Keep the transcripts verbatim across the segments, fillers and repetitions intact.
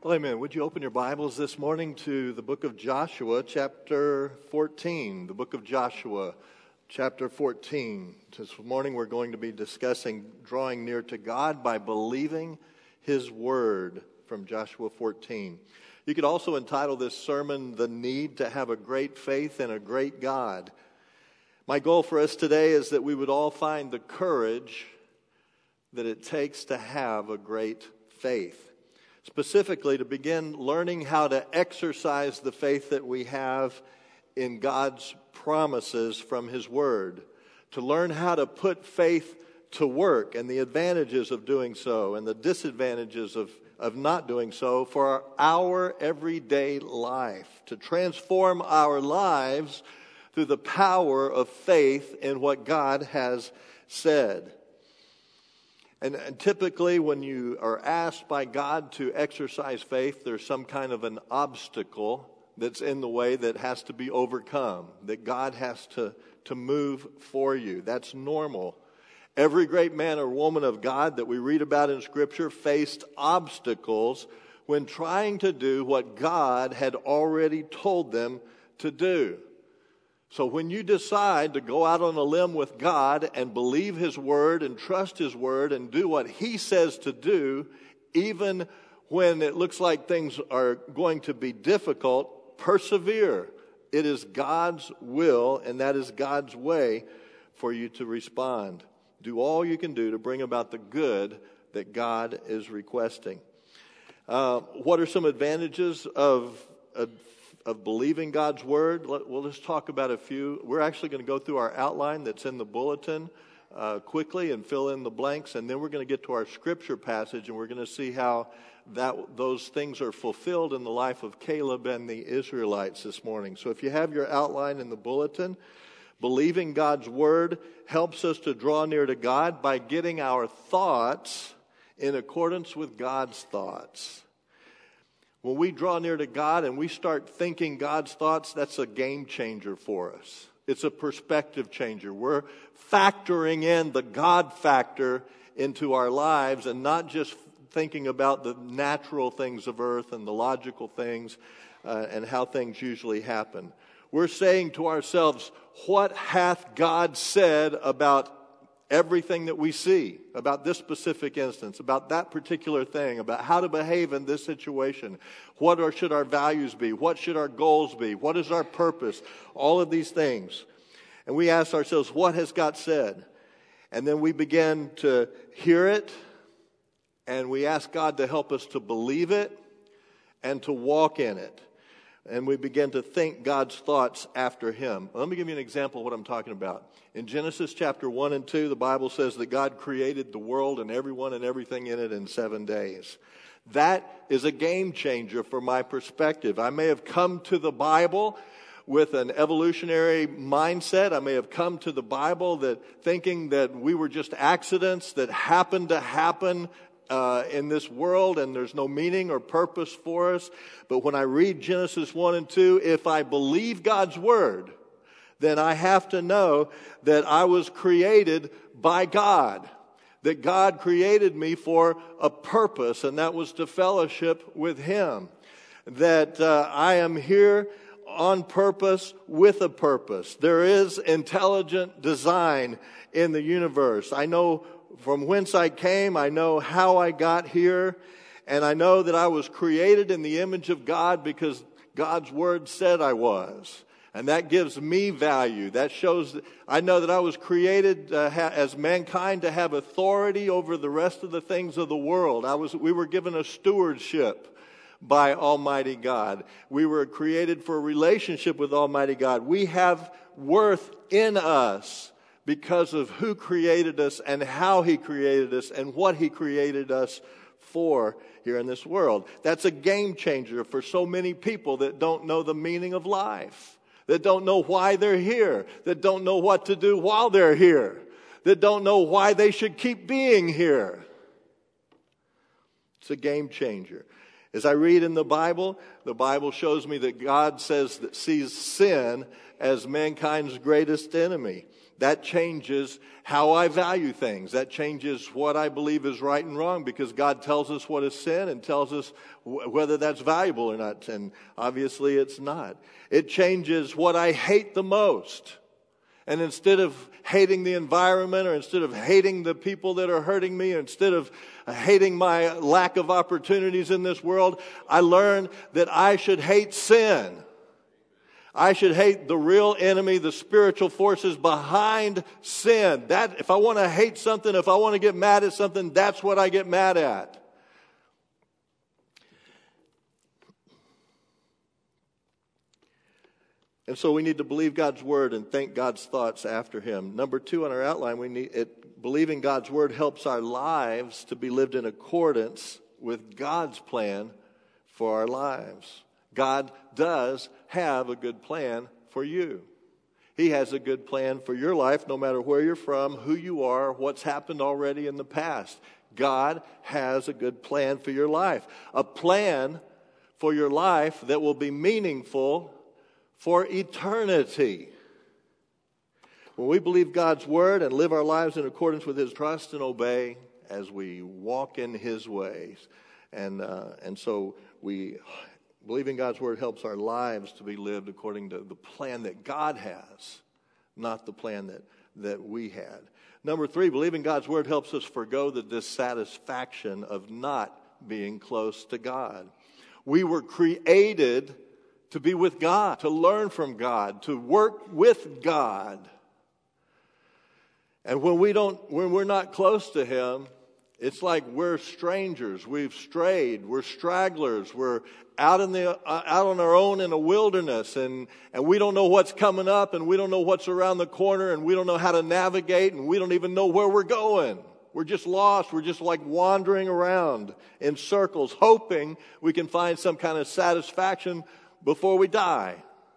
Well, amen. Would you open your Bibles this morning to the book of Joshua, chapter fourteen. The book of Joshua, chapter fourteen. This morning we're going to be discussing drawing near to God by believing His Word from Joshua fourteen. You could also entitle this sermon, The Need to Have a Great Faith in a Great God. My goal for us today is that we would all find the courage that it takes to have a great faith. Specifically, to begin learning how to exercise the faith that we have in God's promises from His Word. To learn how to put faith to work and the advantages of doing so and the disadvantages of, of not doing so for our everyday life. To transform our lives through the power of faith in what God has said. And, and typically when you are asked by God to exercise faith, there's some kind of an obstacle that's in the way that has to be overcome, that God has to, to move for you. That's normal. Every great man or woman of God that we read about in Scripture faced obstacles when trying to do what God had already told them to do. So when you decide to go out on a limb with God and believe His Word and trust His Word and do what He says to do, even when it looks like things are going to be difficult, persevere. It is God's will and that is God's way for you to respond. Do all you can do to bring about the good that God is requesting. Uh, what are some advantages of a of believing God's Word? We'll just talk about a few. We're actually going to go through our outline that's in the bulletin uh, quickly and fill in the blanks, and then we're going to get to our Scripture passage, and we're going to see how that those things are fulfilled in the life of Caleb and the Israelites this morning. So if you have your outline in the bulletin, believing God's Word helps us to draw near to God by getting our thoughts in accordance with God's thoughts. When we draw near to God and we start thinking God's thoughts, that's a game changer for us. It's a perspective changer. We're factoring in the God factor into our lives and not just thinking about the natural things of earth and the logical things uh, and how things usually happen. We're saying to ourselves, what hath God said about everything that we see, about this specific instance, about that particular thing, about how to behave in this situation? What are, should our values be? What should our goals be? What is our purpose? All of these things. And we ask ourselves, what has God said? And then we begin to hear it, and we ask God to help us to believe it and to walk in it. And we begin to think God's thoughts after Him. Let me give you an example of what I'm talking about. In Genesis chapter one and two, the Bible says that God created the world and everyone and everything in it in seven days. That is a game changer for my perspective. I may have come to the Bible with an evolutionary mindset. I may have come to the Bible that thinking that we were just accidents that happened to happen Uh, in this world, and there's no meaning or purpose for us. But when I read Genesis one and two, if I believe God's Word, then I have to know that I was created by God, that God created me for a purpose, and that was to fellowship with Him, that uh, I am here on purpose with a purpose. There is intelligent design in the universe. I know from whence I came, I know how I got here, and I know that I was created in the image of God because God's Word said I was. And that gives me value. That shows that I know that I was created uh, ha- as mankind to have authority over the rest of the things of the world. I was, we were given a stewardship by Almighty God. We were created for a relationship with Almighty God. We have worth in us because of who created us and how He created us and what He created us for here in this world. That's a game changer for so many people that don't know the meaning of life, that don't know why they're here, that don't know what to do while they're here, that don't know why they should keep being here. It's a game changer. As I read in the Bible, the Bible shows me that God says that sees sin as mankind's greatest enemy. that changes how I value things. That changes what I believe is right and wrong, because God tells us what is sin and tells us w- whether that's valuable or not. And obviously it's not. It changes what I hate the most. And instead of hating the environment, or instead of hating the people that are hurting me, or instead of hating my lack of opportunities in this world, I learn that I should hate sin. I should hate the real enemy, the spiritual forces behind sin. That, if I want to hate something, if I want to get mad at something, that's what I get mad at. And so we need to believe God's word and think God's thoughts after him. Number two on our outline, we need it. Believing God's word helps our lives to be lived in accordance with God's plan for our lives. God does have a good plan for you. He has a good plan for your life, no matter where you're from, who you are, what's happened already in the past. God has a good plan for your life. A plan for your life that will be meaningful for eternity. When we believe God's word and live our lives in accordance with his trust and obey as we walk in his ways. And, uh, and so we... Believing God's word helps our lives to be lived according to the plan that God has, not the plan that, that we had. Number three, believing God's word helps us forgo the dissatisfaction of not being close to God. We were created to be with God, to learn from God, to work with God. And when we don't, when we're not close to him, it's like we're strangers. We've strayed. We're stragglers. We're out in the uh, out on our own in a wilderness, and and we don't know what's coming up, and we don't know what's around the corner, and we don't know how to navigate, and we don't even know where we're going. We're just lost. We're just like wandering around in circles, hoping we can find some kind of satisfaction before we die.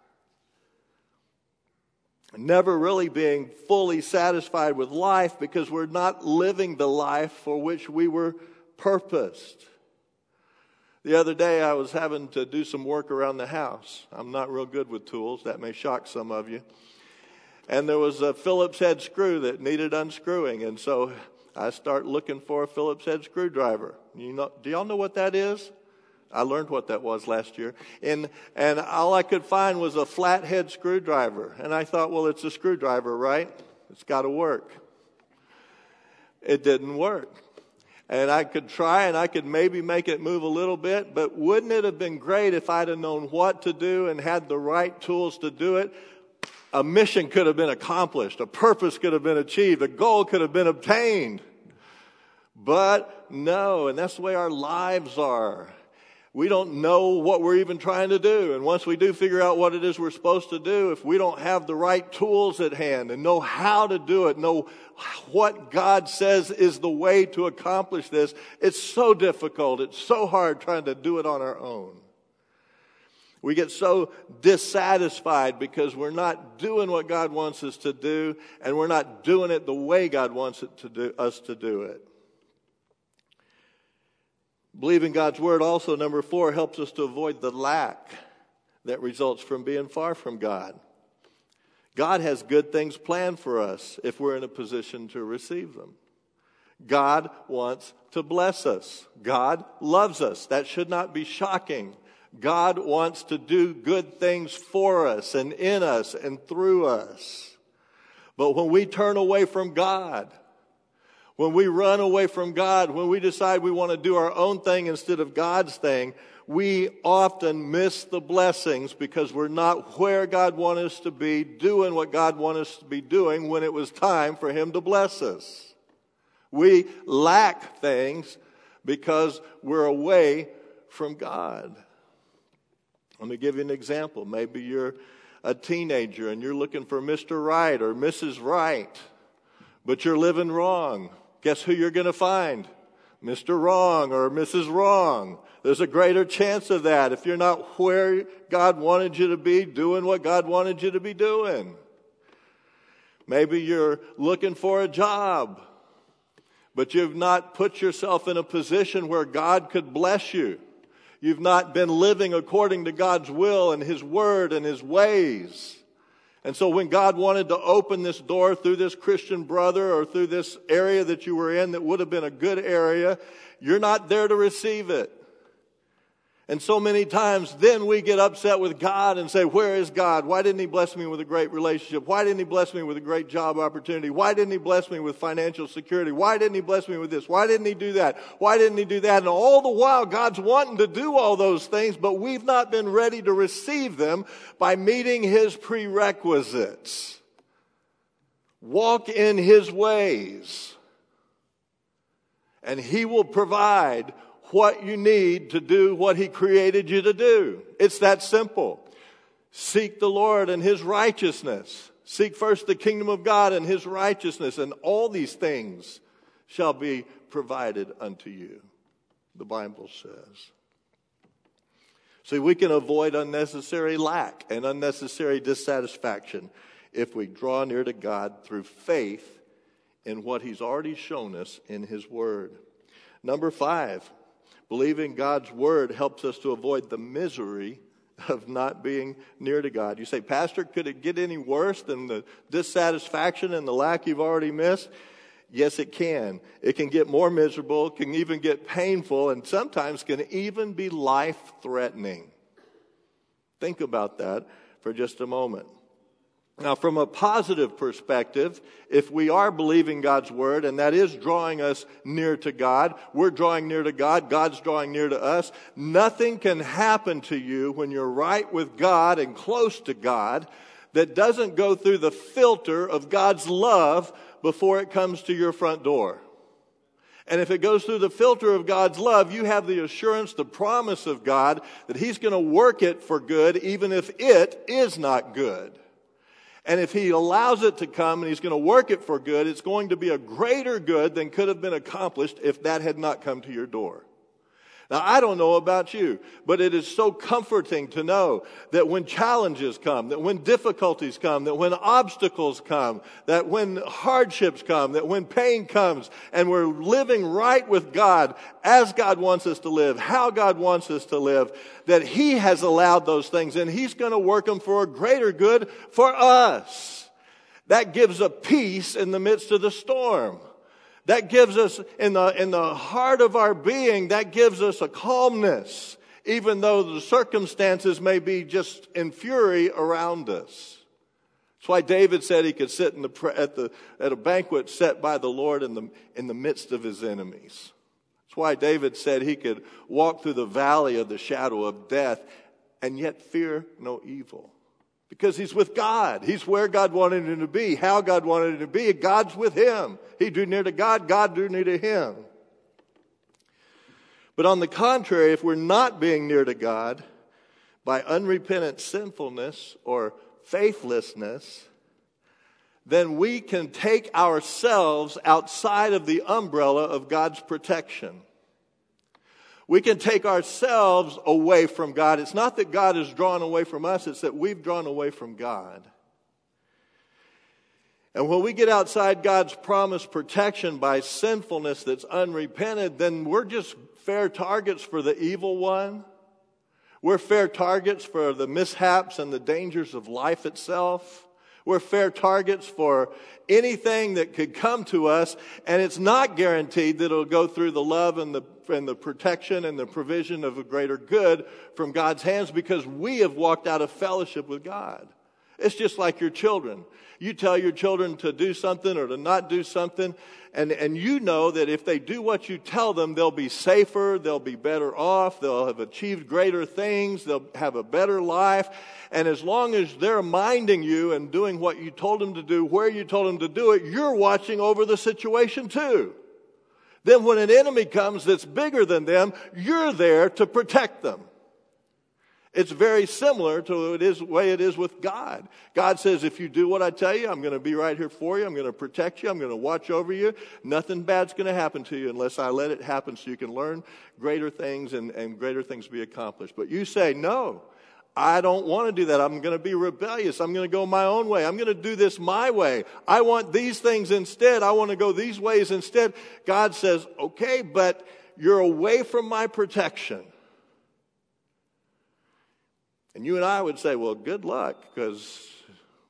Never really being fully satisfied with life, because we're not living the life for which we were purposed. The other day I was having to do some work around the house. I'm not real good with tools. That may shock some of you. And there was a Phillips head screw that needed unscrewing. And so I start looking for a Phillips head screwdriver. You know, do y'all know what that is? I learned what that was last year. And and all I could find was a flathead screwdriver. And I thought, well, it's a screwdriver, right? It's got to work. It didn't work. And I could try, and I could maybe make it move a little bit, but wouldn't it have been great if I'd have known what to do and had the right tools to do it? A mission could have been accomplished. A purpose could have been achieved. A goal could have been obtained. But no, and that's the way our lives are. We don't know what we're even trying to do. And once we do figure out what it is we're supposed to do, if we don't have the right tools at hand and know how to do it, know what God says is the way to accomplish this, it's so difficult. It's so hard trying to do it on our own. We get so dissatisfied because we're not doing what God wants us to do, and we're not doing it the way God wants it to do, us to do it. Believing God's word also, number four, helps us to avoid the lack that results from being far from God. God has good things planned for us if we're in a position to receive them. God wants to bless us. God loves us. That should not be shocking. God wants to do good things for us and in us and through us. But when we turn away from God, when we run away from God, when we decide we want to do our own thing instead of God's thing, we often miss the blessings because we're not where God wants us to be, doing what God wants us to be doing when it was time for him to bless us. We lack things because we're away from God. Let me give you an example. Maybe you're a teenager and you're looking for Mister Right or Missus Right, but you're living wrong. Guess who you're going to find? Mister Wrong or Missus Wrong. There's a greater chance of that if you're not where God wanted you to be, doing what God wanted you to be doing. Maybe you're looking for a job, but you've not put yourself in a position where God could bless you. You've not been living according to God's will and his word and his ways. And so when God wanted to open this door through this Christian brother or through this area that you were in that would have been a good area, you're not there to receive it. And so many times then we get upset with God and say, where is God? Why didn't he bless me with a great relationship? Why didn't he bless me with a great job opportunity? Why didn't he bless me with financial security? Why didn't he bless me with this? Why didn't he do that? Why didn't he do that? And all the while God's wanting to do all those things, but we've not been ready to receive them by meeting his prerequisites. Walk in his ways, and he will provide what you need to do what he created you to do. It's that simple. Seek the Lord and his righteousness. Seek first the kingdom of God and his righteousness, and all these things shall be provided unto you, the Bible says. See, we can avoid unnecessary lack and unnecessary dissatisfaction if we draw near to God through faith in what he's already shown us in his word. Number five, believing God's word helps us to avoid the misery of not being near to God. You say, Pastor, could it get any worse than the dissatisfaction and the lack you've already missed? Yes, it can. It can get more miserable, can even get painful, and sometimes can even be life-threatening. Think about that for just a moment. Now, from a positive perspective, if we are believing God's word, and that is drawing us near to God, we're drawing near to God, God's drawing near to us, nothing can happen to you when you're right with God and close to God that doesn't go through the filter of God's love before it comes to your front door. And if it goes through the filter of God's love, you have the assurance, the promise of God that he's going to work it for good, even if it is not good. And if he allows it to come and he's going to work it for good, it's going to be a greater good than could have been accomplished if that had not come to your door. Now, I don't know about you, but it is so comforting to know that when challenges come, that when difficulties come, that when obstacles come, that when hardships come, that when pain comes, and we're living right with God as God wants us to live, how God wants us to live, that he has allowed those things, and he's going to work them for a greater good for us. That gives a peace in the midst of the storm. That gives us, in the, in the heart of our being, that gives us a calmness, even though the circumstances may be just in fury around us. That's why David said he could sit in the, at, the, at a banquet set by the Lord in the, in the midst of his enemies. That's why David said he could walk through the valley of the shadow of death and yet fear no evil. Because he's with God. He's where God wanted him to be, how God wanted him to be. God's with him. He drew near to God, God drew near to him. But on the contrary, if we're not being near to God by unrepentant sinfulness or faithlessness, then we can take ourselves outside of the umbrella of God's protection. We can take ourselves away from God. It's not that God is drawn away from us, it's that we've drawn away from God. And when we get outside God's promised protection by sinfulness that's unrepented, then we're just fair targets for the evil one. We're fair targets for the mishaps and the dangers of life itself. We're fair targets for anything that could come to us, and it's not guaranteed that it'll go through the love and the and the protection and the provision of a greater good from God's hands, because we have walked out of fellowship with God. It's just like your children. You tell your children to do something or to not do something, and, and you know that if they do what you tell them, they'll be safer, they'll be better off, they'll have achieved greater things, they'll have a better life. And as long as they're minding you and doing what you told them to do, where you told them to do it, you're watching over the situation too. Then when an enemy comes that's bigger than them, you're there to protect them. It's very similar to the way it is with God. God says, if you do what I tell you, I'm going to be right here for you. I'm going to protect you. I'm going to watch over you. Nothing bad's going to happen to you unless I let it happen so you can learn greater things and, and greater things be accomplished. But you say, no, I don't want to do that. I'm going to be rebellious. I'm going to go my own way. I'm going to do this my way. I want these things instead. I want to go these ways instead. God says, okay, but you're away from my protection. And you and I would say, well, good luck, because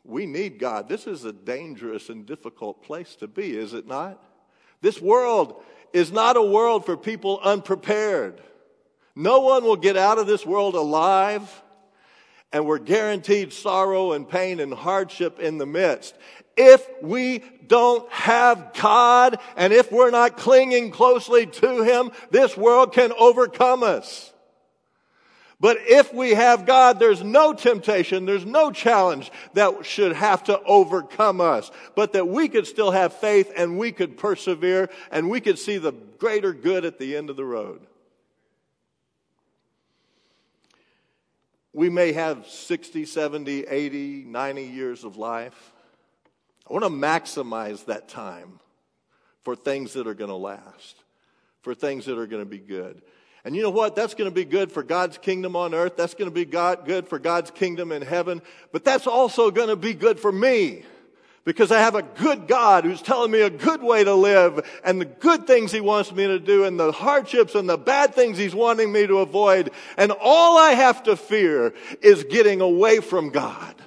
We need God. This is a dangerous and difficult place to be, is it not? This world is not a world for people unprepared. No one will get out of this world alive, and we're guaranteed sorrow and pain and hardship in the midst. If we don't have God, and if we're not clinging closely to Him, this world can overcome us. But if we have God, there's no temptation, there's no challenge that should have to overcome us. But that we could still have faith, and we could persevere, and we could see the greater good at the end of the road. We may have sixty, seventy, eighty, ninety years of life. I want to maximize that time for things that are going to last, for things that are going to be good. And you know what? That's going to be good for God's kingdom on earth. That's going to be God, good for God's kingdom in heaven. But that's also going to be good for me, because I have a good God who's telling me a good way to live, and the good things He wants me to do, and the hardships and the bad things He's wanting me to avoid. And all I have to fear is getting away from God.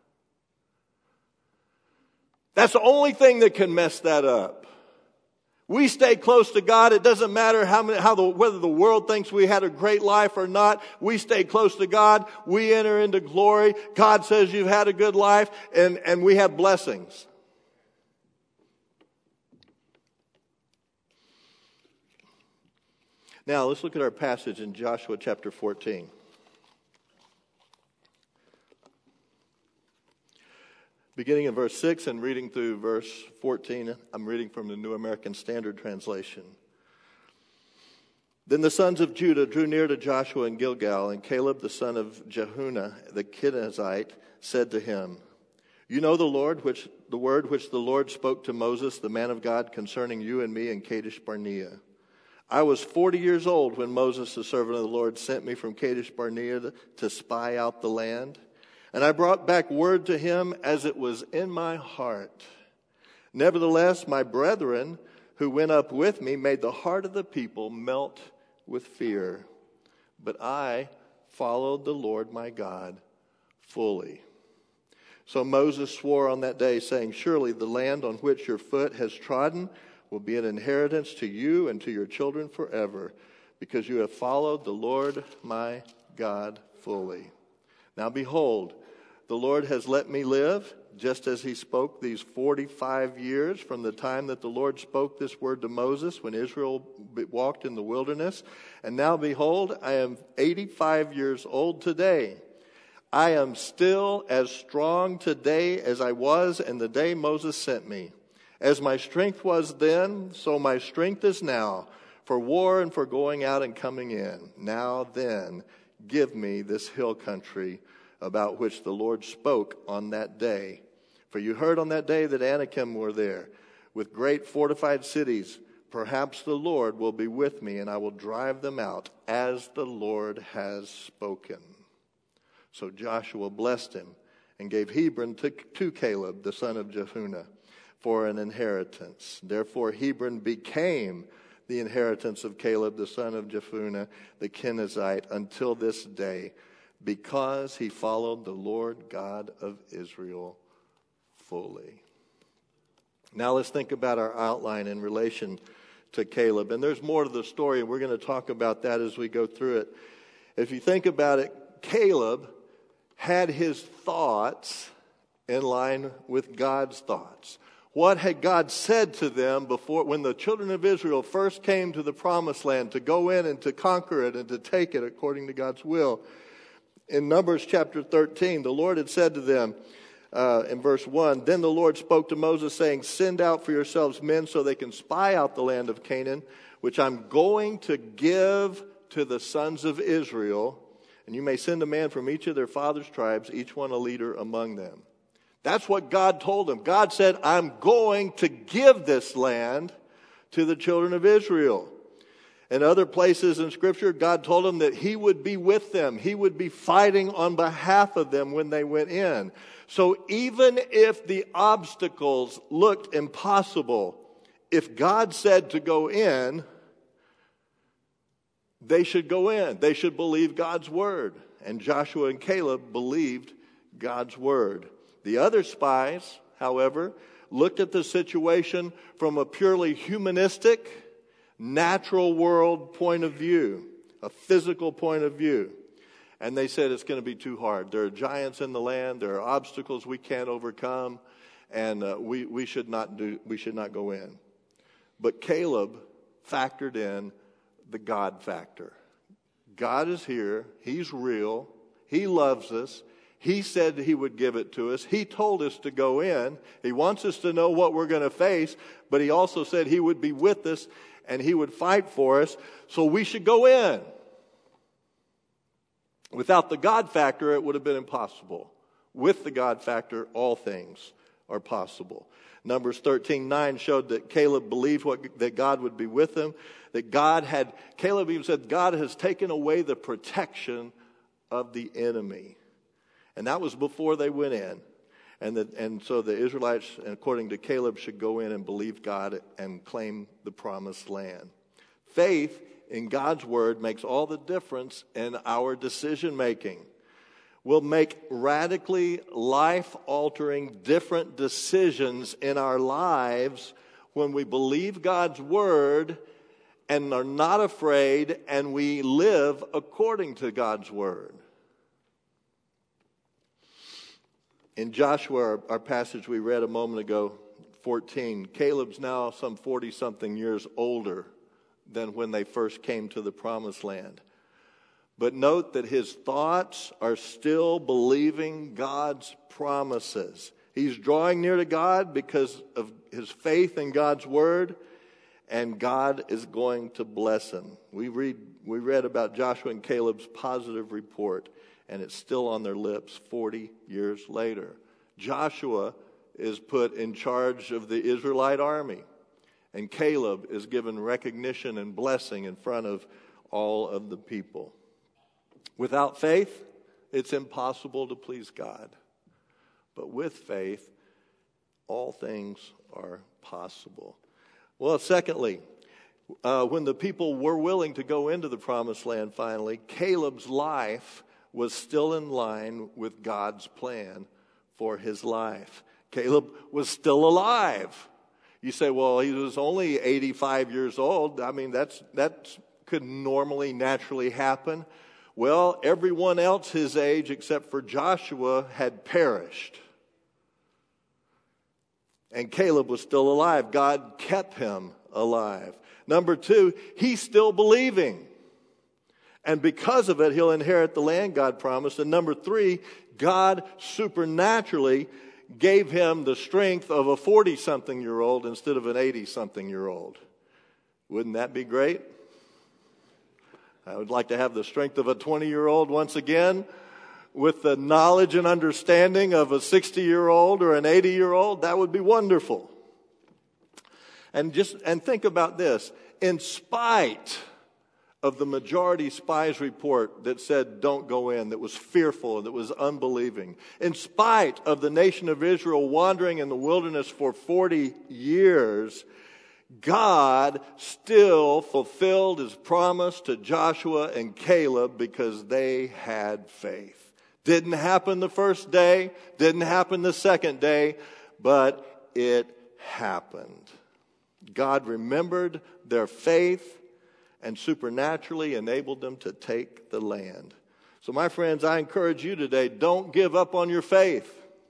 That's the only thing that can mess that up. We stay close to God. It doesn't matter how many, how the, whether the world thinks we had a great life or not. We stay close to God. We enter into glory. God says you've had a good life, and, and we have blessings. Now, let's look at our passage in Joshua chapter fourteen. Beginning in verse six and reading through verse fourteen, I'm reading from the New American Standard Translation. Then the sons of Judah drew near to Joshua in Gilgal, and Caleb the son of Jephunneh the Kenizzite said to him, "You know the Lord, which the word which the Lord spoke to Moses, the man of God, concerning you and me in Kadesh Barnea. I was forty years old when Moses, the servant of the Lord, sent me from Kadesh Barnea to, to spy out the land. And I brought back word to him as it was in my heart. Nevertheless, my brethren who went up with me made the heart of the people melt with fear. But I followed the Lord my God fully." So Moses swore on that day, saying, "Surely the land on which your foot has trodden will be an inheritance to you and to your children forever, because you have followed the Lord my God fully. Now behold, the Lord has let me live, just as He spoke these forty-five years from the time that the Lord spoke this word to Moses when Israel walked in the wilderness. And now behold, I am eighty-five years old today. I am still as strong today as I was in the day Moses sent me. As my strength was then, so my strength is now, for war and for going out and coming in. Now then, give me this hill country about which the Lord spoke on that day. For you heard on that day that Anakim were there, with great fortified cities. Perhaps the Lord will be with me, and I will drive them out, as the Lord has spoken." So Joshua blessed him, and gave Hebron to, to Caleb, the son of Jephunneh, for an inheritance. Therefore Hebron became the inheritance of Caleb, the son of Jephunneh, the Kenizzite, until this day, because he followed the Lord God of Israel fully. Now let's think about our outline in relation to Caleb. And there's more to the story, and we're going to talk about that as we go through it. If you think about it, Caleb had his thoughts in line with God's thoughts. What had God said to them before, when the children of Israel first came to the promised land to go in and to conquer it and to take it according to God's will? In Numbers chapter thirteen, the Lord had said to them uh, in verse one, "Then the Lord spoke to Moses, saying, Send out for yourselves men so they can spy out the land of Canaan, which I'm going to give to the sons of Israel. And you may send a man from each of their father's tribes, each one a leader among them." That's what God told them. God said, "I'm going to give this land to the children of Israel." In other places in Scripture, God told them that He would be with them. He would be fighting on behalf of them when they went in. So even if the obstacles looked impossible, if God said to go in, they should go in. They should believe God's word. And Joshua and Caleb believed God's word. The other spies, however, looked at the situation from a purely humanistic, natural world point of view, a physical point of view. And they said it's going to be too hard. There are giants in the land. There are obstacles we can't overcome, and uh, we we should not do. We should not go in. But Caleb factored in the God factor. God is here. He's real. He loves us. He said he would give it to us. He told us to go in. He wants us to know what we're going to face, but he also said he would be with us and he would fight for us, so we should go in. Without the God factor, it would have been impossible. With the God factor, all things are possible. Numbers thirteen nine showed that Caleb believed what, that God would be with him, that God had, Caleb even said, God has taken away the protection of the enemy. And that was before they went in. And, the, and so the Israelites, according to Caleb, should go in and believe God and claim the promised land. Faith in God's word makes all the difference in our decision making. We'll make radically life-altering different decisions in our lives when we believe God's word and are not afraid and we live according to God's word. In Joshua, our, our passage we read a moment ago, fourteen, Caleb's now some forty-something years older than when they first came to the promised land. But note that his thoughts are still believing God's promises. He's drawing near to God because of his faith in God's word, and God is going to bless him. We read, we read about Joshua and Caleb's positive report, and it's still on their lips forty years later. Joshua is put in charge of the Israelite army, and Caleb is given recognition and blessing in front of all of the people. Without faith, it's impossible to please God. But with faith, all things are possible. Well, secondly, uh, when the people were willing to go into the promised land finally, Caleb's life was still in line with God's plan for his life. Caleb was still alive. You say, well, he was only eighty-five years old. I mean, that's that could normally, naturally happen. Well, everyone else his age except for Joshua had perished. And Caleb was still alive. God kept him alive. Number two, he's still believing. And because of it, he'll inherit the land God promised. And number three, God supernaturally gave him the strength of a forty-something-year-old instead of an eighty-something-year-old. Wouldn't that be great? I would like to have the strength of a twenty-year-old once again, with the knowledge and understanding of a sixty-year-old or an eighty-year-old. That would be wonderful. And just and think about this. In spite of the majority spies report that said don't go in, that was fearful, that was unbelieving, in spite of the nation of Israel wandering in the wilderness for forty years, God still fulfilled his promise to Joshua and Caleb because they had faith. Didn't happen the first day, didn't happen the second day, but it happened. God remembered their faith and supernaturally enabled them to take the land. So my friends, I encourage you today, don't give up on your faith.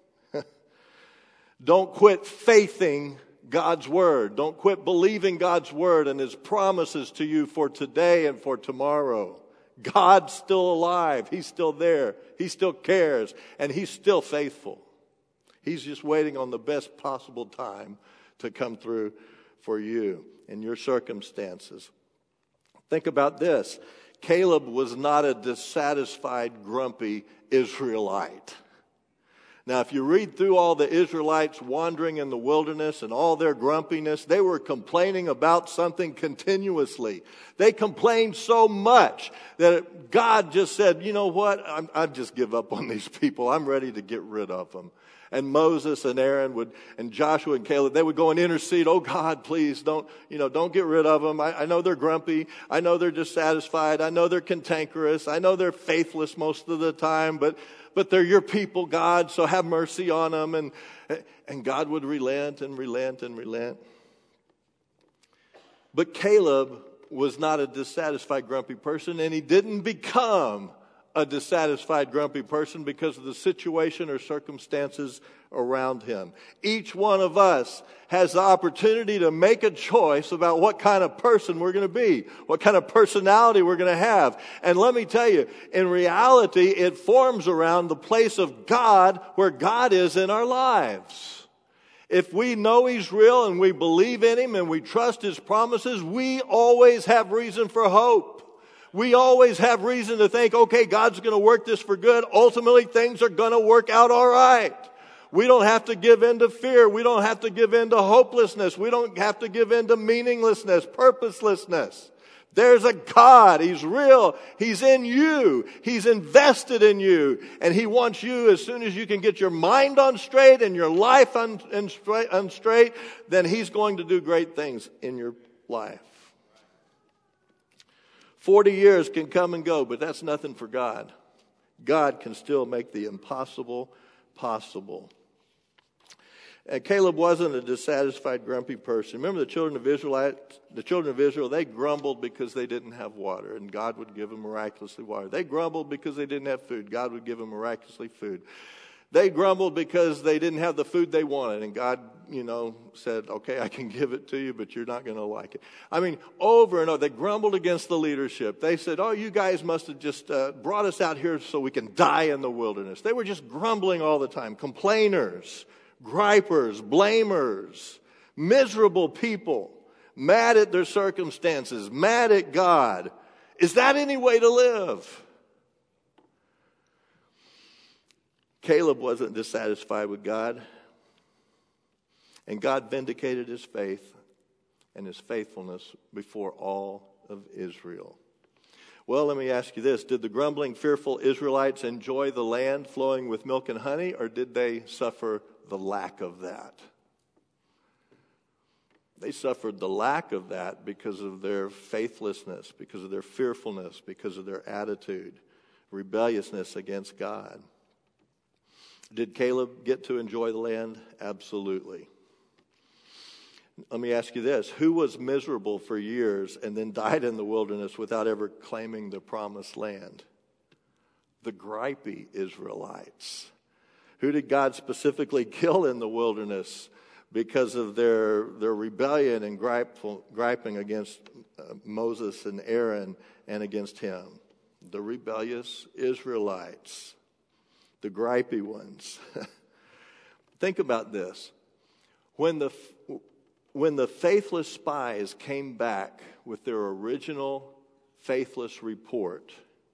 Don't quit faithing God's word. Don't quit believing God's word and his promises to you for today and for tomorrow. God's still alive. He's still there. He still cares. And he's still faithful. He's just waiting on the best possible time to come through for you in your circumstances. Think about this. Caleb was not a dissatisfied, grumpy Israelite. Now, if you read through all the Israelites wandering in the wilderness and all their grumpiness, they were complaining about something continuously. They complained so much that God just said, you know what, I'm, I just give up on these people. I'm ready to get rid of them. and Moses and Aaron would, and Joshua and Caleb, they would go and intercede. Oh God, please don't, you know, don't get rid of them. I, I know they're grumpy. I know they're dissatisfied. I know they're cantankerous. I know they're faithless most of the time, but, but they're your people, God, so have mercy on them. And, and God would relent and relent and relent. But Caleb was not a dissatisfied, grumpy person, and he didn't become a dissatisfied, grumpy person because of the situation or circumstances around him. Each one of us has the opportunity to make a choice about what kind of person we're going to be, what kind of personality we're going to have. And let me tell you, in reality, it forms around the place of God where God is in our lives. If we know He's real and we believe in Him and we trust His promises, we always have reason for hope. We always have reason to think, okay, God's going to work this for good. Ultimately, things are going to work out all right. We don't have to give in to fear. We don't have to give in to hopelessness. We don't have to give in to meaninglessness, purposelessness. There's a God. He's real. He's in you. He's invested in you. And He wants you, as soon as you can get your mind on straight and your life on, on, straight, on straight, then He's going to do great things in your life. Forty years can come and go, but that's nothing for God. God can still make the impossible possible. And Caleb wasn't a dissatisfied, grumpy person. Remember the children of Israel, the children of Israel, they grumbled because they didn't have water, and God would give them miraculously water. They grumbled because they didn't have food. God would give them miraculously food. They grumbled because they didn't have the food they wanted, and God, you know, said, okay, I can give it to you, but you're not going to like it. I mean, over and over, they grumbled against the leadership. They said, oh, you guys must have just uh, brought us out here so we can die in the wilderness. They were just grumbling all the time, complainers, gripers, blamers, miserable people, mad at their circumstances, mad at God. Is that any way to live? Caleb wasn't dissatisfied with God, and God vindicated his faith and his faithfulness before all of Israel. Well, let me ask you this. Did the grumbling, fearful Israelites enjoy the land flowing with milk and honey, or did they suffer the lack of that? They suffered the lack of that because of their faithlessness, because of their fearfulness, because of their attitude, rebelliousness against God. Did Caleb get to enjoy the land? Absolutely. Let me ask you this. Who was miserable for years and then died in the wilderness without ever claiming the promised land? The gripey Israelites. Who did God specifically kill in the wilderness because of their, their rebellion and gripeful, griping against uh, Moses and Aaron and against him? The rebellious Israelites. The gripey ones. Think about this. When the, when the faithless spies came back with their original faithless report,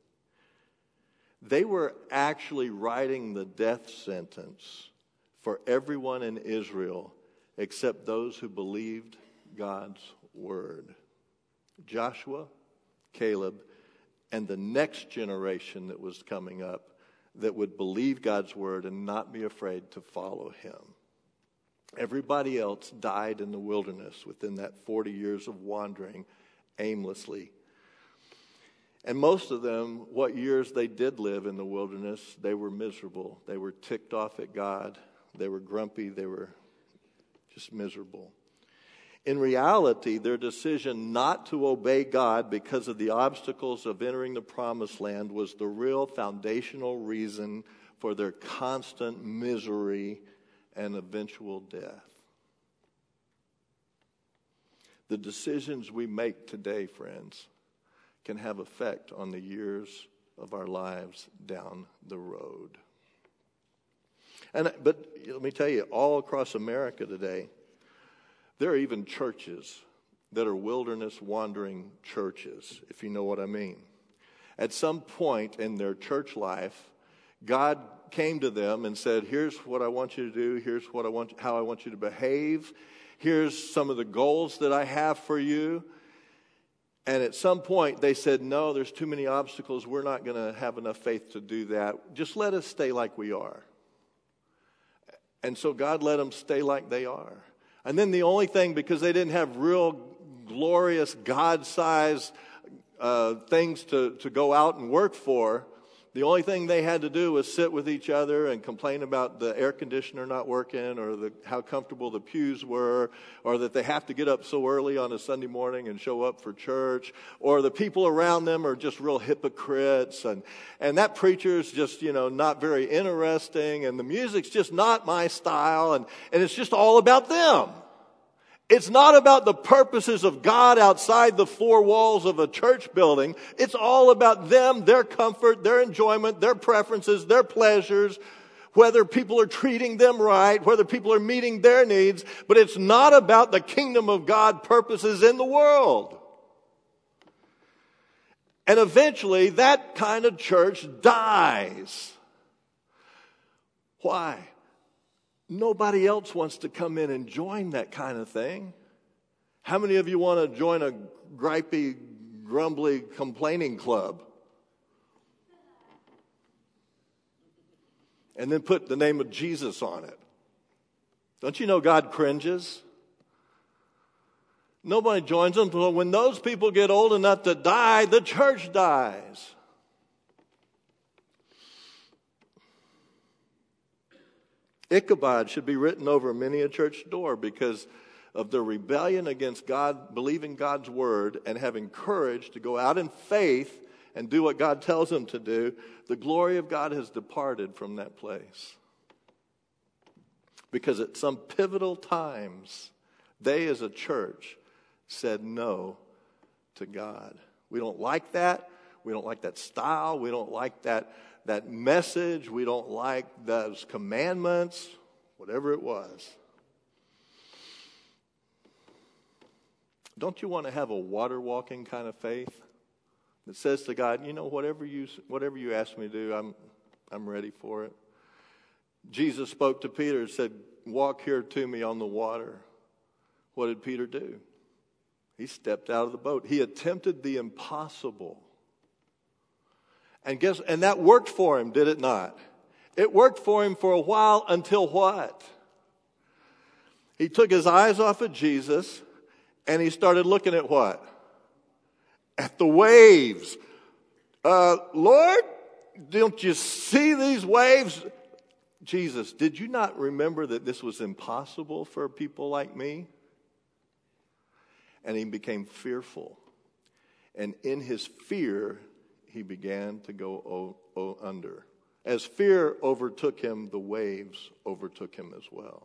they were actually writing the death sentence for everyone in Israel except those who believed God's word. Joshua, Caleb, and the next generation that was coming up that would believe God's word and not be afraid to follow Him. Everybody else died in the wilderness within that forty years of wandering aimlessly. And most of them, what years they did live in the wilderness, they were miserable. They were ticked off at God. They were grumpy. They were just miserable. In reality, their decision not to obey God because of the obstacles of entering the promised land was the real foundational reason for their constant misery and eventual death. The decisions we make today, friends, can have effect on the years of our lives down the road. And but let me tell you, all across America today, there are even churches that are wilderness wandering churches, if you know what I mean. At some point in their church life, God came to them and said, here's what I want you to do, here's what I want, how I want you to behave, here's some of the goals that I have for you. And at some point they said, no, there's too many obstacles, we're not going to have enough faith to do that. Just let us stay like we are. And so God let them stay like they are. And then the only thing, because they didn't have real glorious God-sized uh, things to, to go out and work for, the only thing they had to do was sit with each other and complain about the air conditioner not working, or the, how comfortable the pews were, or that they have to get up so early on a Sunday morning and show up for church, or the people around them are just real hypocrites, and, and that preacher's just, you know, not very interesting, and the music's just not my style, and, and it's just all about them. It's not about the purposes of God outside the four walls of a church building. It's all about them, their comfort, their enjoyment, their preferences, their pleasures, whether people are treating them right, whether people are meeting their needs. But it's not about the kingdom of God purposes in the world. And eventually, that kind of church dies. Why? Nobody else wants to come in and join that kind of thing. How many of you want to join a gripey, grumbly, complaining club? And then put the name of Jesus on it. Don't you know God cringes? Nobody joins them. But when those people get old enough to die, the church dies. Ichabod should be written over many a church door because of their rebellion against God, believing God's word, and having courage to go out in faith and do what God tells them to do. The glory of God has departed from that place. Because at some pivotal times, they as a church said no to God. We don't like that. We don't like that style. We don't like that that message. We don't like those commandments, whatever it was. Don't you want to have a water walking kind of faith that says to God, you know, whatever you whatever you ask me to do, I'm I'm ready for it. Jesus spoke to Peter and said, walk here to me on the water. What did Peter do? He stepped out of the boat. He attempted the impossible. And guess, and that worked for him, did it not? It worked for him for a while until what? He took his eyes off of Jesus and he started looking at what? At the waves. Uh, Lord, don't you see these waves? Jesus, did you not remember that this was impossible for people like me? And he became fearful. And in his fear, he began to go o- o- under. As fear overtook him, the waves overtook him as well.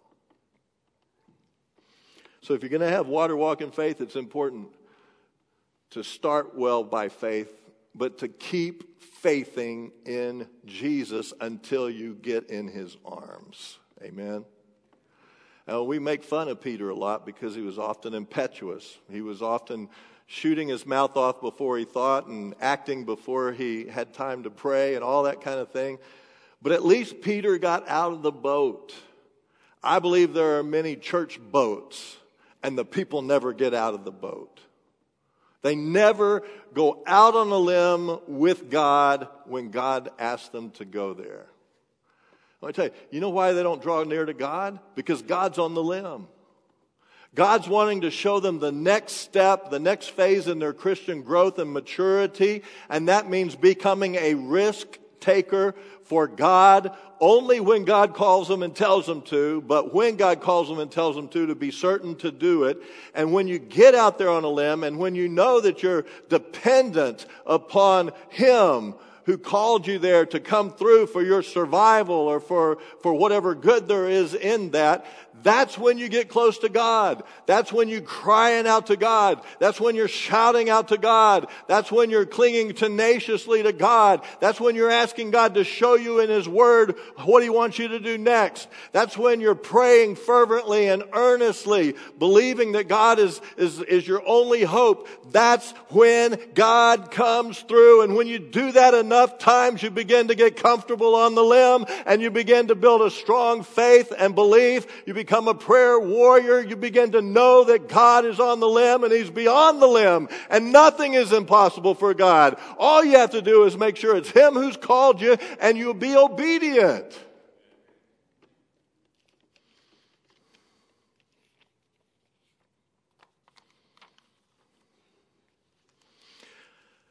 So if you're going to have water walking faith, it's important to start well by faith, but to keep faithing in Jesus until you get in his arms. Amen. Now, we make fun of Peter a lot because he was often impetuous. He was often shooting his mouth off before he thought and acting before he had time to pray and all that kind of thing. But at least Peter got out of the boat. I believe there are many church boats, and the people never get out of the boat. They never go out on a limb with God when God asks them to go there. Let me tell you, you know why they don't draw near to God? Because God's on the limb. God's wanting to show them the next step, the next phase in their Christian growth and maturity, and that means becoming a risk taker for God only when God calls them and tells them to, but when God calls them and tells them to, to be certain to do it. And when you get out there on a limb and when you know that you're dependent upon Him who called you there to come through for your survival or for, for whatever good there is in that, that's when you get close to God. That's when you're crying out to God. That's when you're shouting out to God. That's when you're clinging tenaciously to God. That's when you're asking God to show you in His Word what He wants you to do next. That's when you're praying fervently and earnestly, believing that God is, is, is your only hope. That's when God comes through. And when you do that enough times, you begin to get comfortable on the limb and you begin to build a strong faith and belief. You become a prayer warrior. You begin to know that God is on the limb and He's beyond the limb. And nothing is impossible for God. All you have to do is make sure it's Him who's called you and you'll be obedient.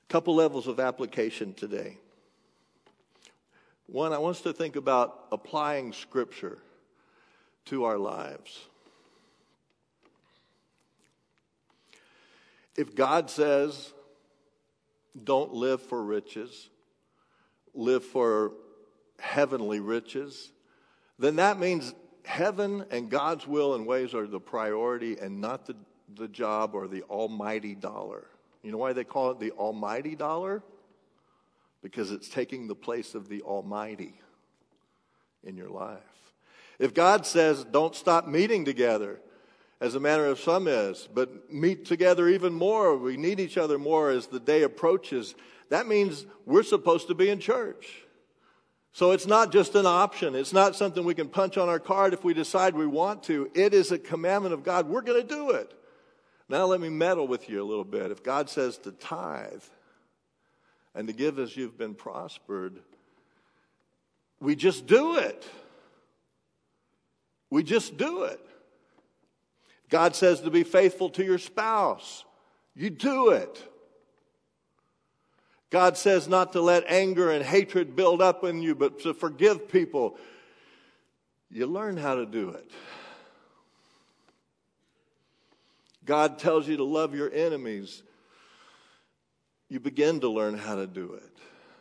Couple levels of application today. One, I want us to think about applying Scripture to our lives. If God says, don't live for riches, live for heavenly riches, then that means heaven and God's will and ways are the priority and not the, the job or the almighty dollar. You know why they call it the almighty dollar? Because it's taking the place of the Almighty in your life. If God says, don't stop meeting together, as a manner of some is, but meet together even more, we need each other more as the day approaches, that means we're supposed to be in church. So it's not just an option. It's not something we can punch on our card if we decide we want to. It is a commandment of God. We're going to do it. Now let me meddle with you a little bit. If God says to tithe, and to give as you've been prospered, we just do it. We just do it. God says to be faithful to your spouse. You do it. God says not to let anger and hatred build up in you, but to forgive people. You learn how to do it. God tells you to love your enemies. You begin to learn how to do it.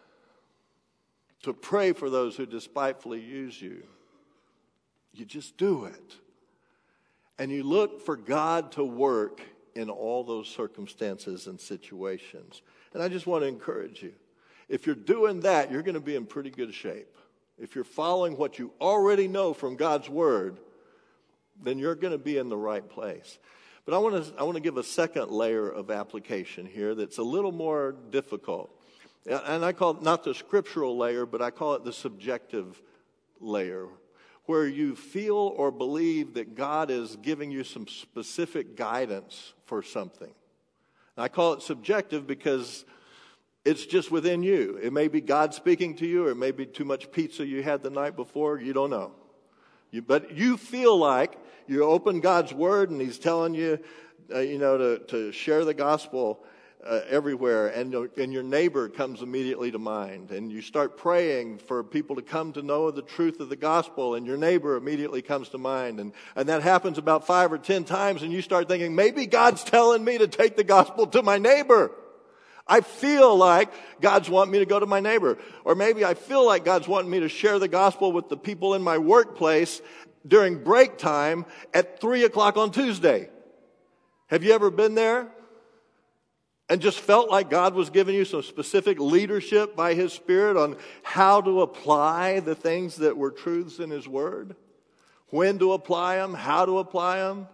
To pray for those who despitefully use you. You just do it. And you look for God to work in all those circumstances and situations. And I just want to encourage you. If you're doing that, you're going to be in pretty good shape. If you're following what you already know from God's Word, then you're going to be in the right place. But I want to I want to give a second layer of application here that's a little more difficult. And I call it not the scriptural layer, but I call it the subjective layer, where you feel or believe that God is giving you some specific guidance for something. And I call it subjective because it's just within you. It may be God speaking to you, or it may be too much pizza you had the night before. You don't know. You, but you feel like you open God's Word and He's telling you, uh, you know, to, to share the gospel uh, everywhere. And, and your neighbor comes immediately to mind. And you start praying for people to come to know the truth of the gospel. And your neighbor immediately comes to mind. And, and that happens about five or ten times. And you start thinking, maybe God's telling me to take the gospel to my neighbor. I feel like God's wanting me to go to my neighbor. Or maybe I feel like God's wanting me to share the gospel with the people in my workplace during break time at three o'clock on Tuesday. Have you ever been there and just felt like God was giving you some specific leadership by His Spirit on how to apply the things that were truths in His Word? When to apply them, how to apply them?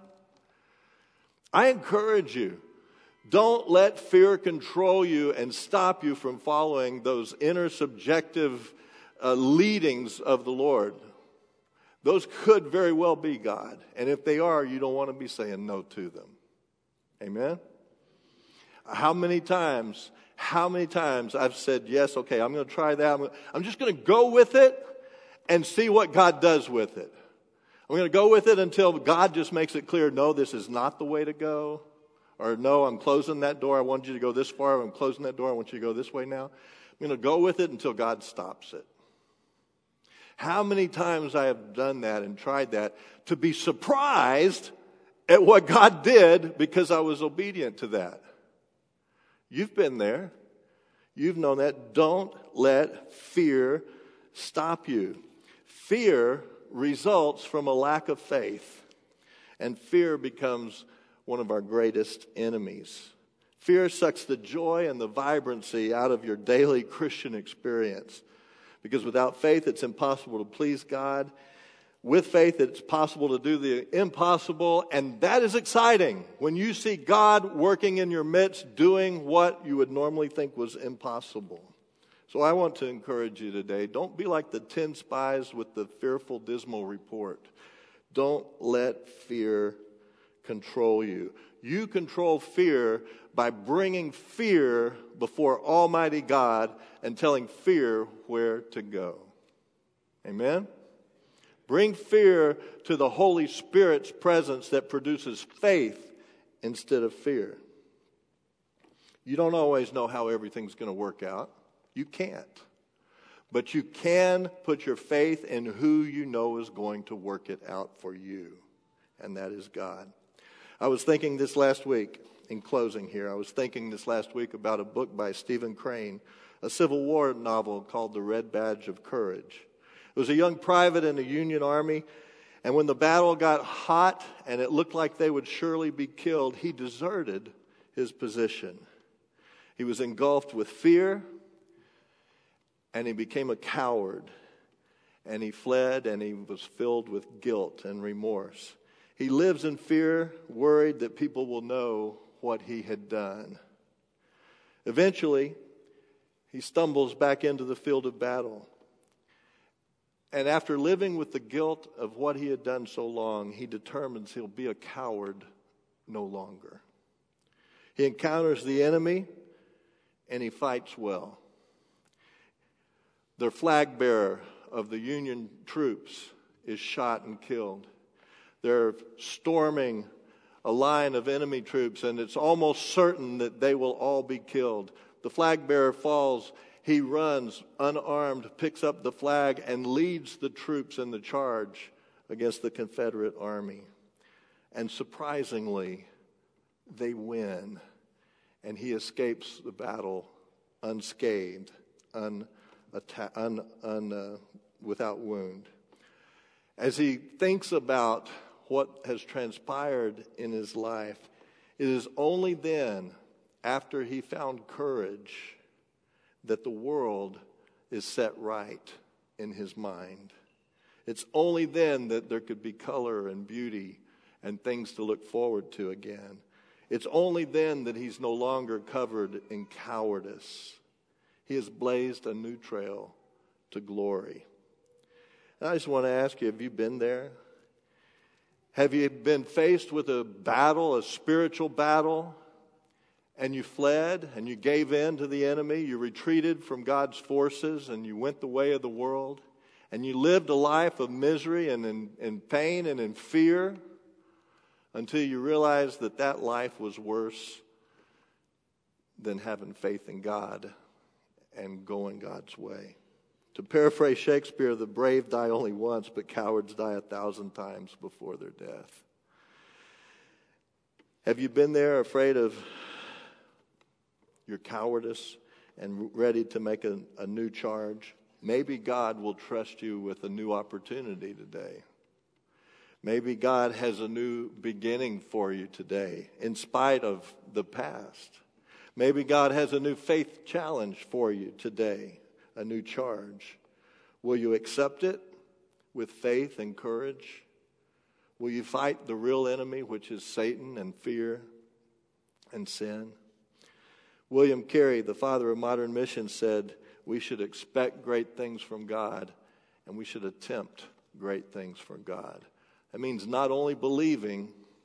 I encourage you, don't let fear control you and stop you from following those inner subjective uh, leadings of the Lord. Those could very well be God. And if they are, you don't want to be saying no to them. Amen? How many times, how many times I've said, yes, okay, I'm going to try that. I'm, gonna, I'm just going to go with it and see what God does with it. I'm going to go with it until God just makes it clear, no, this is not the way to go. Or no, I'm closing that door. I want you to go this far. I'm closing that door. I want you to go this way now. I'm going to go with it until God stops it. How many times I have done that and tried that to be surprised at what God did because I was obedient to that. You've been there. You've known that. Don't let fear stop you. Fear results from a lack of faith. And fear becomes one of our greatest enemies. Fear sucks the joy and the vibrancy out of your daily Christian experience. Because without faith, it's impossible to please God. With faith, it's possible to do the impossible, and that is exciting. When you see God working in your midst, doing what you would normally think was impossible. So I want to encourage you today, don't be like the ten spies with the fearful, dismal report. Don't let fear control you. You control fear by bringing fear before Almighty God and telling fear where to go. Amen? Bring fear to the Holy Spirit's presence that produces faith instead of fear. You don't always know how everything's going to work out. You can't. But you can put your faith in who you know is going to work it out for you, and that is God. I was thinking this last week, in closing here, I was thinking this last week about a book by Stephen Crane, a Civil War novel called The Red Badge of Courage. It was a young private in the Union Army, and when the battle got hot and it looked like they would surely be killed, he deserted his position. He was engulfed with fear, and he became a coward, and he fled, and he was filled with guilt and remorse. He lives in fear, worried that people will know what he had done. Eventually, he stumbles back into the field of battle. And after living with the guilt of what he had done so long, he determines he'll be a coward no longer. He encounters the enemy, and he fights well. The flag bearer of the Union troops is shot and killed. They're storming a line of enemy troops, and it's almost certain that they will all be killed. The flag bearer falls. He runs unarmed, picks up the flag, and leads the troops in the charge against the Confederate army. And surprisingly, they win, and he escapes the battle unscathed, un, un, un, uh, without wound. As he thinks about what has transpired in his life, it is only then, after he found courage, that the world is set right in his mind. It's only then that there could be color and beauty and things to look forward to again. It's only then that he's no longer covered in cowardice. He has blazed a new trail to glory. And I just want to ask you, have you been there? Have you been faced with a battle, a spiritual battle, and you fled and you gave in to the enemy? You retreated from God's forces and you went the way of the world, and you lived a life of misery and in, in pain and in fear until you realized that that life was worse than having faith in God and going God's way. To paraphrase Shakespeare, the brave die only once, but cowards die a thousand times before their death. Have you been there afraid of your cowardice and ready to make a, a new charge? Maybe God will trust you with a new opportunity today. Maybe God has a new beginning for you today, in spite of the past. Maybe God has a new faith challenge for you today, a new charge. Will you accept it with faith and courage? Will you fight the real enemy, which is Satan and fear and sin? William Carey, the father of modern mission, said we should expect great things from God, and we should attempt great things from God. That means not only believing,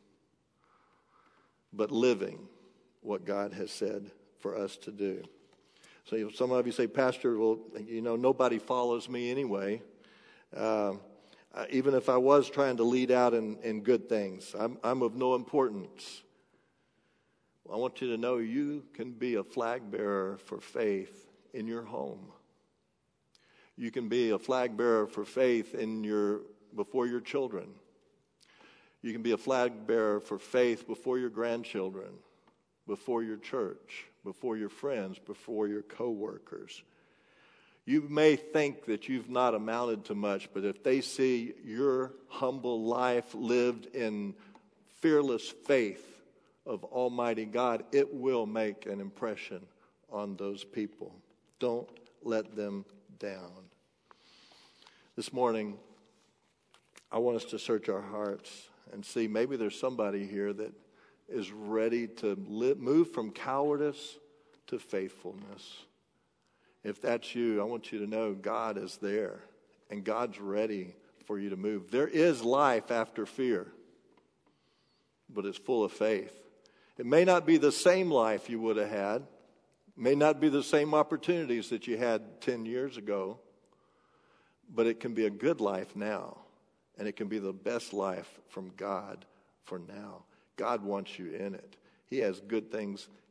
but living what God has said for us to do. So some of you say, Pastor, well, you know, nobody follows me anyway. Uh, even if I was trying to lead out in, in good things, I'm, I'm of no importance. Well, I want you to know you can be a flag bearer for faith in your home. You can be a flag bearer for faith in your before your children. You can be a flag bearer for faith before your grandchildren, before your church, before your friends, before your coworkers. You may think that you've not amounted to much, but if they see your humble life lived in fearless faith of Almighty God, it will make an impression on those people. Don't let them down. This morning, I want us to search our hearts and see maybe there's somebody here that is ready to live, move from cowardice to faithfulness. If that's you, I want you to know God is there and God's ready for you to move. There is life after fear, but it's full of faith. It may not be the same life you would have had, may not be the same opportunities that you had ten years ago, but it can be a good life now, and it can be the best life from God for now. God wants you in it. He has good things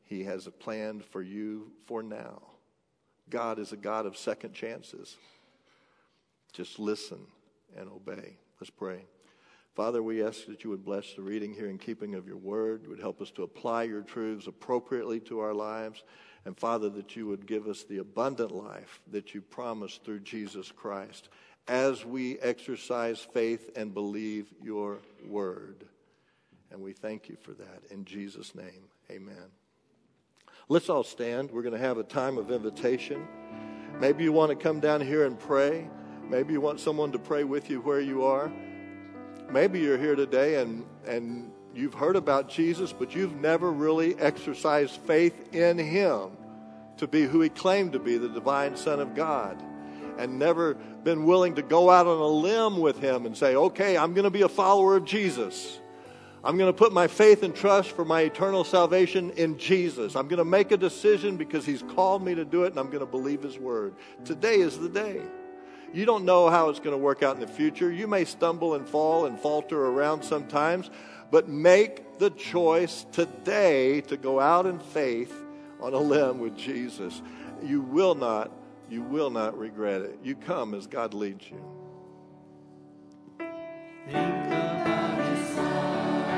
He has a plan for you for now. God is a God of second chances. Just listen and obey. Let's pray. Father, we ask that you would bless the reading here and keeping of your word. You would help us to apply your truths appropriately to our lives. And Father, that you would give us the abundant life that you promised through Jesus Christ as we exercise faith and believe your word. And we thank you for that. In Jesus' name, amen. Let's all stand. We're going to have a time of invitation. Maybe you want to come down here and pray. Maybe you want someone to pray with you where you are. Maybe you're here today and, and you've heard about Jesus, but you've never really exercised faith in him to be who he claimed to be, the divine Son of God, and never been willing to go out on a limb with him and say, okay, I'm going to be a follower of Jesus. I'm going to put my faith and trust for my eternal salvation in Jesus. I'm going to make a decision because he's called me to do it, and I'm going to believe his word. Today is the day. You don't know how it's going to work out in the future. You may stumble and fall and falter around sometimes, but make the choice today to go out in faith on a limb with Jesus. You will not, you will not regret it. You come as God leads you. Think about his son.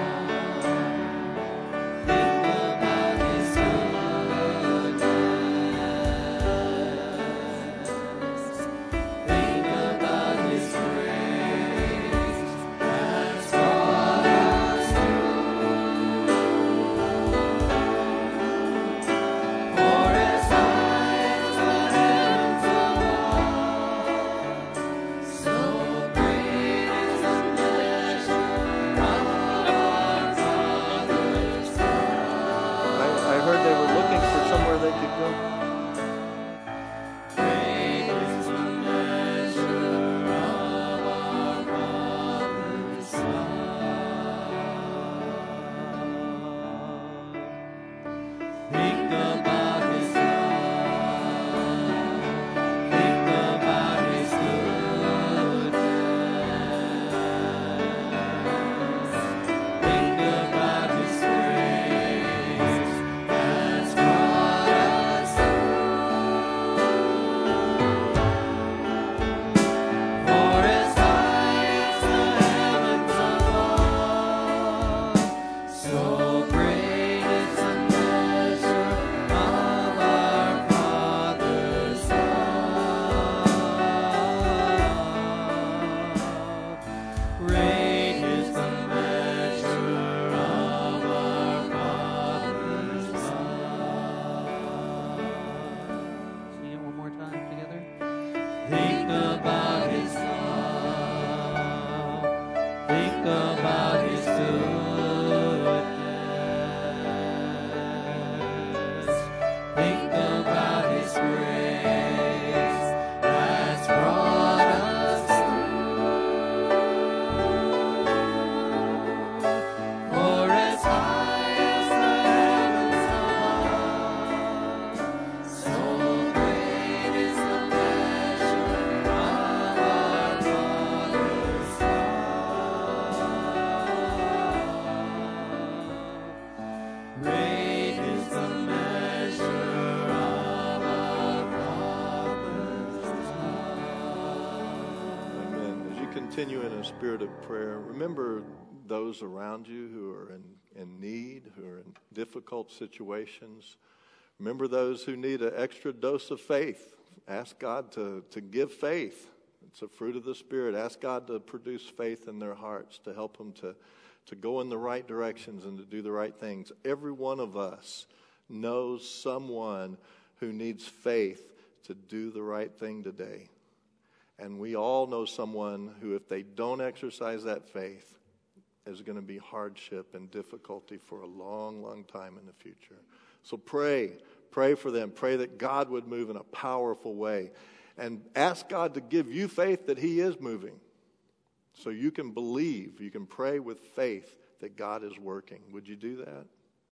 Continue in a spirit of prayer. Remember those around you who are in, in need, who are in difficult situations. Remember those who need an extra dose of faith. Ask God to, to give faith. It's a fruit of the Spirit. Ask God to produce faith in their hearts, to help them to, to go in the right directions and to do the right things. Every one of us knows someone who needs faith to do the right thing today. And we all know someone who, if they don't exercise that faith, is going to be hardship and difficulty for a long, long time in the future. So pray. Pray for them. Pray that God would move in a powerful way. And ask God to give you faith that he is moving. So you can believe, you can pray with faith that God is working. Would you do that?